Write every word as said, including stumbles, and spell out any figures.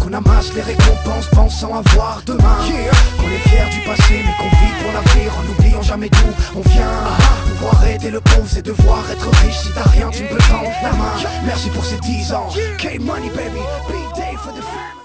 qu'on amasse les récompenses pensant avoir demain. Qu'on est fier du passé mais qu'on vit pour l'avenir en n'oubliant jamais d'où on vient. Pouvoir aider le pauvre c'est devoir être riche. Si t'as rien tu ne peux tendre la main. Merci pour ces dix ans. K-Money baby, big day for the family.